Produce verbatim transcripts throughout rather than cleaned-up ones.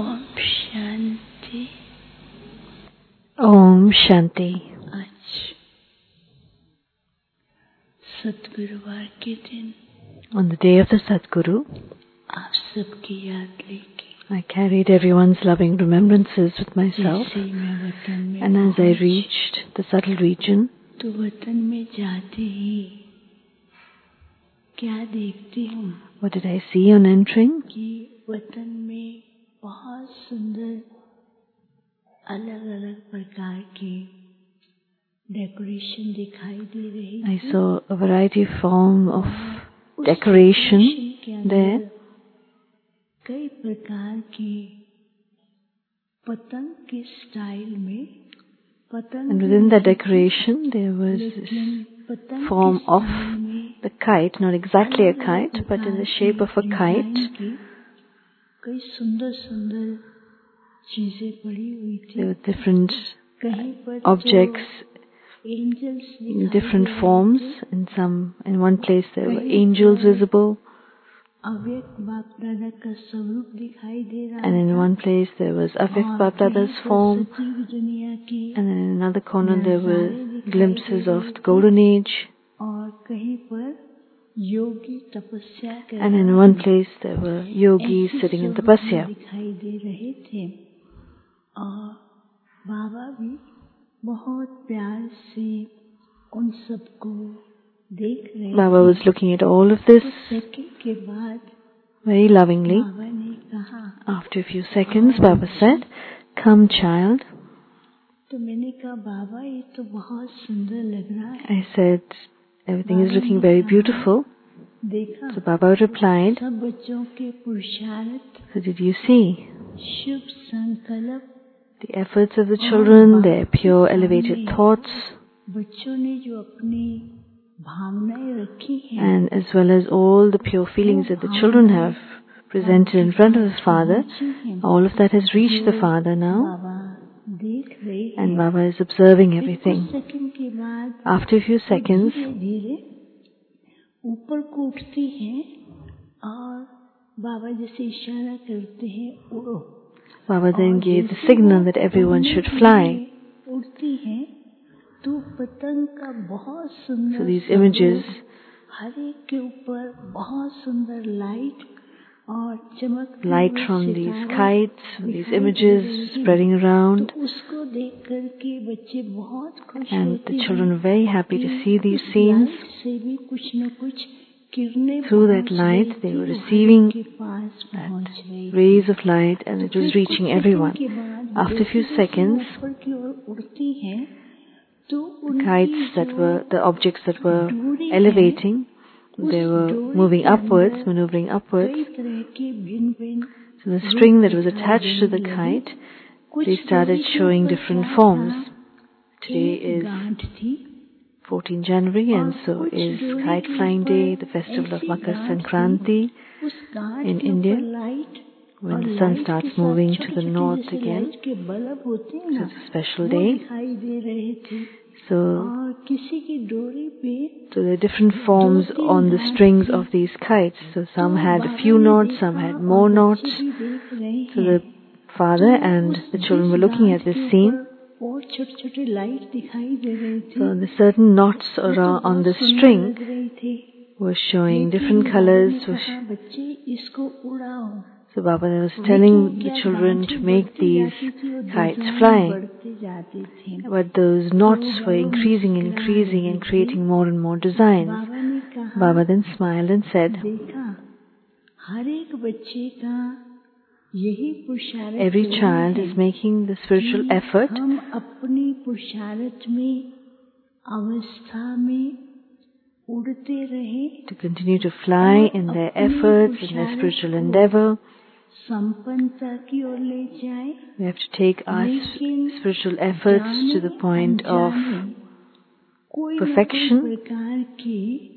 Om Shanti. Om Shanti. आज सतगुरुवार के दिन, On the day of the Sadguru, आप सबकी याद लेके I carried everyone's loving remembrances with myself, जैसे मैं वतन में and as I पहुंच, reached the subtle region, तो वतन में जाते ही क्या देखती हूँ what did I see on entering? कि वतन में बहुत सुंदर अलग अलग प्रकार के डेकोरेशन दिखाई दे रही I थी। saw a variety form of उस decoration decoration के अंदर there, कई प्रकार के पतंग के स्टाइल में पतंग and within that decoration there was लेकिन this पतंग form के of स्टाइल में the kite, not exactly a अलग-अलग kite, but in the प्रकार shape of a की kite, डिजाइन की कई सुंदर सुंदर चीजें पड़ी हुई थी। there were different कहीं पर objects angels in different forms. In some, in one place there were angels visible, अव्यक्त बाप दादा का स्वरूप दिखाई दे रहा and in था। one place there was Avyakt Bap Dada's कहीं पर form, सजीव दुनिया की and then in another corner there were नजारे glimpses दिखाई of दे the रहे Golden Age, और कहीं पर योगी तपस्या कर and in रहा one था। place there were yogis ऐसे sitting in स्वरूप tapasya. दिखाई दे रहे थे और बाबा भी बहुत प्यार से उन सबको देख रहे Baba थे। was looking at all of this कुछ सेकंड के बाद very lovingly. बाबा ने कहा, After a few seconds, Baba said, "Come, child." तो मैंने कहा बाबा ये तो बहुत सुंदर लग रहा है। I said, "Everything is Baba looking ने very कहा, beautiful." देखा So Baba replied, सब बच्चों के पुरुषार्थ, "So did you see शुभ संकल्प, the efforts of the children, their pure elevated thoughts, बच्चों ने जो अपनी भावनाएं रखी हैं, and as well as all the pure feelings that the children have presented in front of the Father, all of that has reached the Father now, बाबा देख रहे हैं। and Baba is observing फिर कुछ everything." सेकंड के बाद After a few seconds, धीरे धीरे ऊपर को उठती हैं और बाबा जैसे इशारा करते हैं उड़ो। Baba then और gave the जैसे signal वो that everyone उड़ने should के fly. लिए उड़ती हैं तो पतंग का बहुत सुंदर So these स्वरूप, images, हर एक के ऊपर बहुत सुंदर लाइट और चमकते light हुए from these सितारे kites, from these दिखाई दे images रही हैं। spreading around, तो उसको देख करके बच्चे बहुत खुश and होते the हैं children were very happy to see these उस scenes. लाइट से भी कुछ न कुछ किरणें Through that पहुंच light, रही they थी, were वो हर receiving एक के पास पहुंच रही थी। rays of light, and it तो was फिर reaching कुछ everyone. सेकंड के बाद After a few जैसे-जैसे वो seconds, ऊपर की ओर उड़ती हैं तो the उनकी kites that जो were, the objects that were डोरी है, elevating, उस they were डोरी moving के upwards, अंदर maneuvering upwards. कई तरह के भिन्न-भिन्न So the string that was रूप attached to the दिखाई देने kite, लगे। कुछ they started डोरी के showing ऊपर different क्या forms. था? Today एक is गांठ थी fourteenth January, और and so कुछ is डोरी Kite के Flying ऊपर Day, the festival of ऐसी Makar गांठ Sankranti, थी, उस गांठ in के India, ऊपर लाइट when और the sun लाइट के starts साथ moving to the छोटे-छोटे north जैसे again. लाइट के बल्ब होते हैं So ना, it's a special वो day. दिखाई दे रहे थे। So, और किसी की डोरी पे so there are different forms दो-तीन on the घाट strings थी। of these kites. So some तो had a बाबा few ने knots, देखा some had और more बच्चे knots. भी देख रहे So हैं। the father तो and उस the children जिस were looking गांठ at this के scene. ऊपर और छोटे-छोटे लाइट दिखाई दे रहे थे, So the certain knots वो तो around on बहुत the सुंदर string लग रही थी। were showing लेकिन different बाबा colors. ने Was कहा बच्चे इसको उड़ाओ। So Baba was लेकिन telling the क्या children गांठें to make बढ़ती these जाती थी और kites डिजाइन fly. बढ़ते जाते थे। But those knots तो were बाबा increasing and मुस्कुरा increasing and रहे creating थे। more and more designs. बाबा ने कहा, Baba then smiled and said, देखा हर एक बच्चे का यही पुरुषार्थ every करना child है is making the spiritual कि effort हम अपनी पुरुषार्थ में अवस्था में उड़ते रहें, to continue to fly in their efforts, in their spiritual endeavor. संपन्नता की ओर ले जाए। We have to take our लेकिन spiritual efforts to the point of कोई perfection. न कोई प्रकार के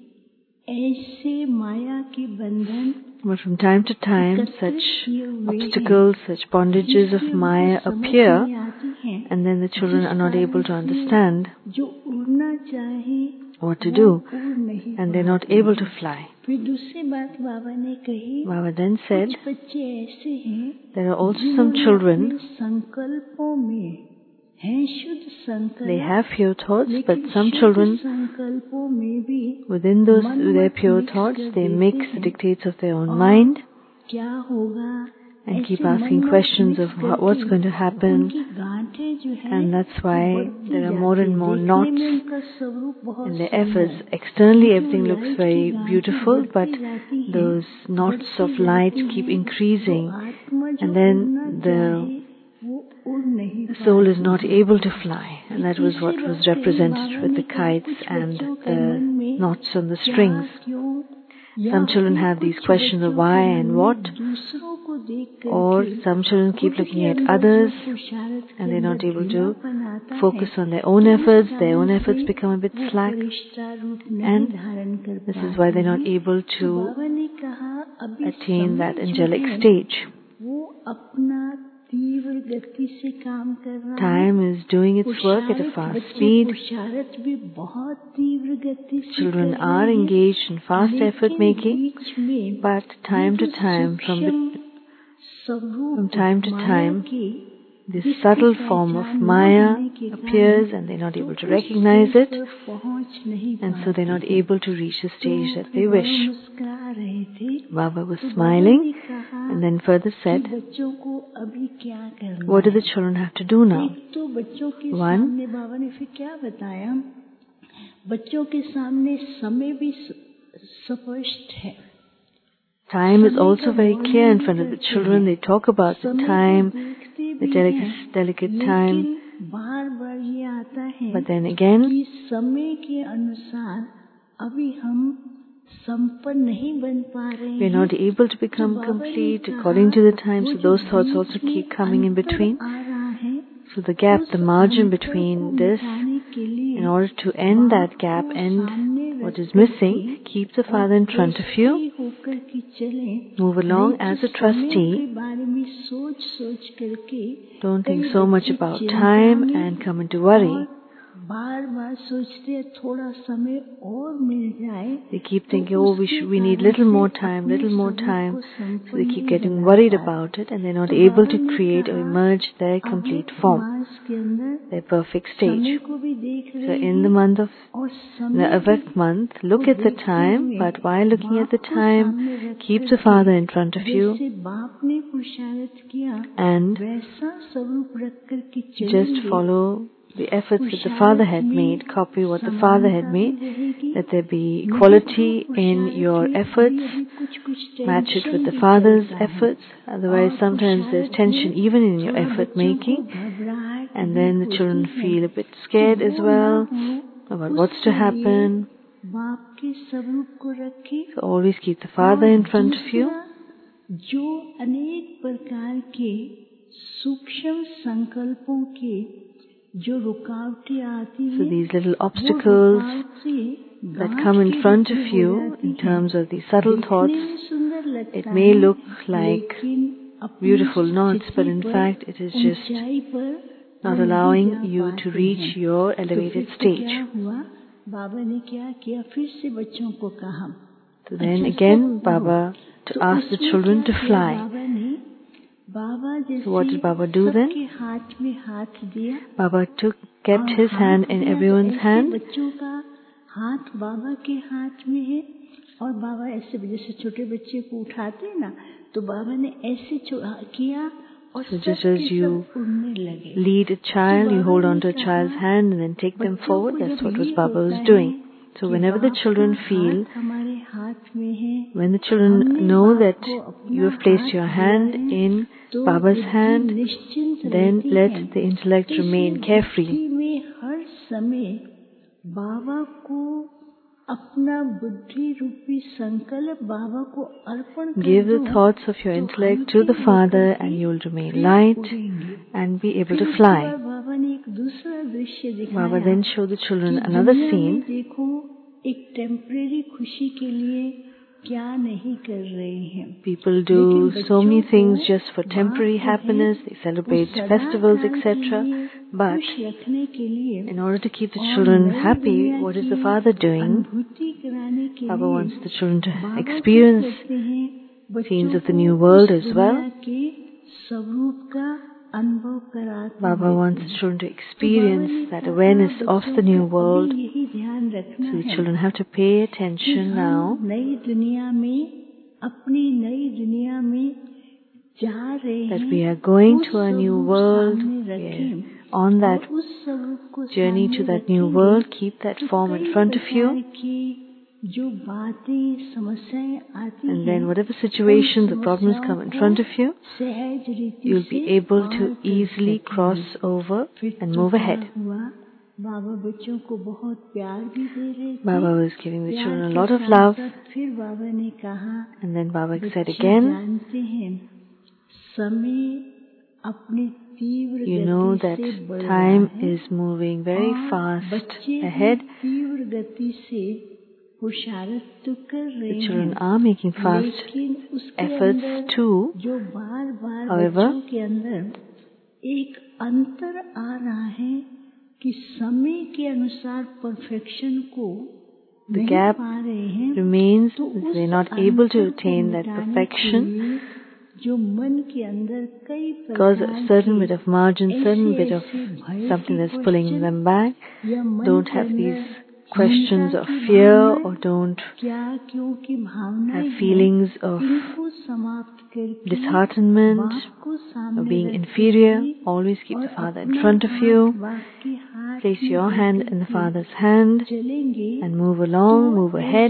ऐसे माया के बंधन, But from time to time, such obstacles, such bondages of Maya appear, and then the children are not able to understand जो उड़ना चाहे what to do, उड़ नहीं and they're not able to fly. फिर दूसरी बात बाबा ने कही, Baba then said, कुछ बच्चे ऐसे हैं there are also some children, संकल्पों में हैं शुद्ध संकल्प, they have pure thoughts, but some children, संकल्पों में भी within those their pure thoughts, they mix the dictates of their own mind क्या होगा, and keep asking questions of what, what's going to happen, and that's why there are more and more knots in their efforts. Externally everything looks very beautiful, but those knots of light keep increasing, and then the soul is not able to fly, and that was what was represented with the kites and the knots on the strings. Some children have these questions of why and what, or some children keep looking at others and they're not able to focus on their own efforts. Their own efforts become a bit slack, and this is why they're not able to attain that angelic stage. Time is doing its work at a fast speed. Children are engaged in fast effort making, but time to time, from the from time to time, this subtle form of Maya appears and they're not able to recognize it, and so they're not able to reach the stage that they wish. Baba was smiling and then further said, what do the children have to do now? One, time is also very clear in front of the children. They talk about the time, the delicate, delicate time. But then again, we are not able to become complete according to the time, so those thoughts also keep coming in between. So the gap, the margin between this, in order to end that gap, end what is missing, keep the Father in front of you, move along as a trustee, don't think so much about time and come into worry. They keep thinking, oh, we should, we need little more time, little more time. So they keep getting worried about it, and they're not able to create or emerge their complete form, their perfect stage. So in the month of the Avak month, look at the time, but while looking at the time, keep the Father in front of you and just follow the efforts that the Father had made, copy what the Father had made, that there be equality in your efforts, match it with the Father's efforts. Otherwise, sometimes there's tension even in your effort making, and then the children feel a bit scared as well about what's to happen. So always keep the Father in front of you. So these little obstacles that come in front of you in terms of these subtle thoughts, it may look like beautiful knots, but in fact it is just not allowing you to reach your elevated stage. So then again, Baba to ask the children to fly. So what did Baba do then? Baba took, kept his hand in everyone's hand. और बाबा ऐसे जैसे छोटे बच्चे को उठाते हैं ना, तो बाबा ने ऐसे किया और so just as you lead a child, you hold on to a child's hand and then take them forward. That's what was Baba was doing. So whenever the children feel, when the children know that you have placed your hand in Baba's hand, then let the intellect remain carefree. Give the thoughts of your intellect to the Father and you will remain light and be able to fly. Baba then showed the children another scene. People do so many things just for temporary happiness. They celebrate festivals, et cetera. But in order to keep the children happy, what is the Father doing? Baba wants the children to experience scenes of the new world as well. Baba wants the children to experience that awareness of the new world. So the children have to pay attention now that we are going to a new world. We are on that journey to that new world. Keep that form in front of you. And then whatever situations or problems come in front of you, you'll be able to easily cross over and move ahead. Baba was giving the children a lot of love. And then Baba said again, you know that time is moving very fast ahead. The children are making fast efforts too. However, the gap remains. They're not able to attain that perfection because a certain bit of margin, certain bit of something that's pulling them back. Don't have these questions of fear, or don't have feelings of disheartenment or being inferior. Always keep the Father in front of you. Place your hand in the Father's hand and move along, move ahead.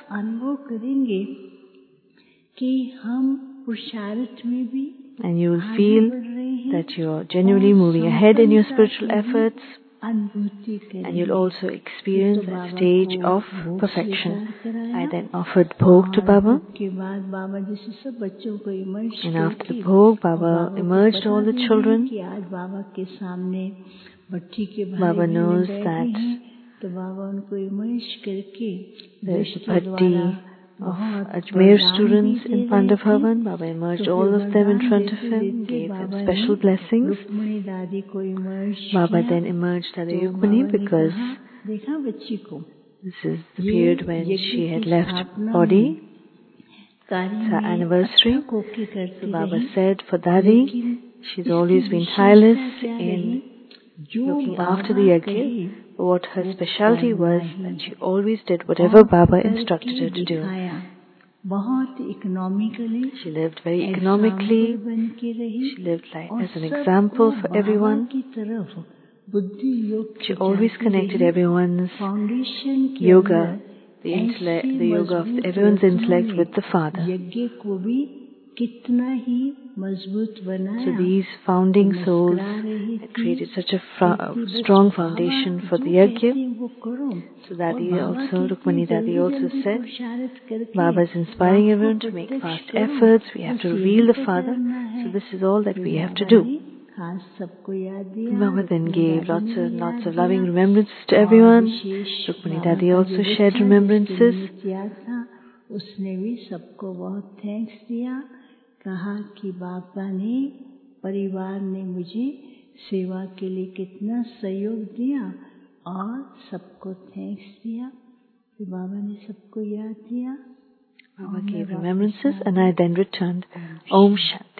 And you will feel that you are genuinely moving ahead in your spiritual efforts. And you'll also experience that stage of perfection. I then offered bhog to Baba. And after the bhog, Baba immersed all the children. Baba knows that there's a bhatti of Ajmer students in Pandav Bhavan. Baba immersed all of them in front of him, gave them special blessings. Baba then immersed Dadi Rukmani because this is the period when she had left body. It's her anniversary. So Baba said for Dadi, she's always been tireless in looking after the yajna. What her specialty was that she always did whatever Baba instructed her to do. She lived very economically. She lived like as an example for everyone. She always connected everyone's yoga, the intellect, the yoga of everyone's intellect with the Father. So these founding souls had created such a fra- strong foundation for the yajna. So Dadi also, Rukmani Dadi also said, Baba is inspiring everyone to make fast efforts. We have to reveal the Father. So this is all that we have to do. Baba then gave lots of lots of loving remembrances to everyone. Rukmani Dadi also shared remembrances. कहा कि बाबा ने परिवार ने मुझे सेवा के लिए कितना सहयोग दिया और सबको थैंक्स दिया तो बाबा ने सबको याद दिया. Baba gave remembrances and I then returned. Om Shanti.